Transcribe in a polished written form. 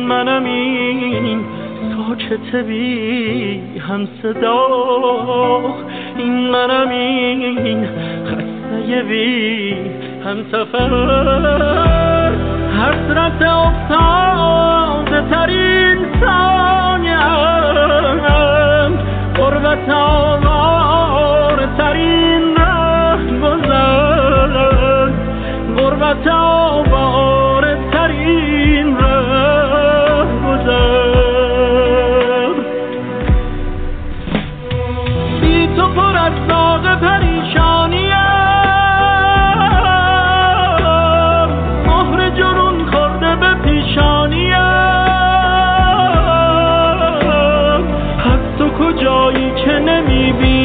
منم این ساکت بی هم صدا، این منم این خسته بی هم سفر، حسرت افتاده ترین ثانیم، غربت آواره ترین رهگذر، غربت آواره ترین رهگذر. بی تو پر از داغ پریشانیم، مهر جنون خورده به پیشانیم، از تو کجایی که نمیبینی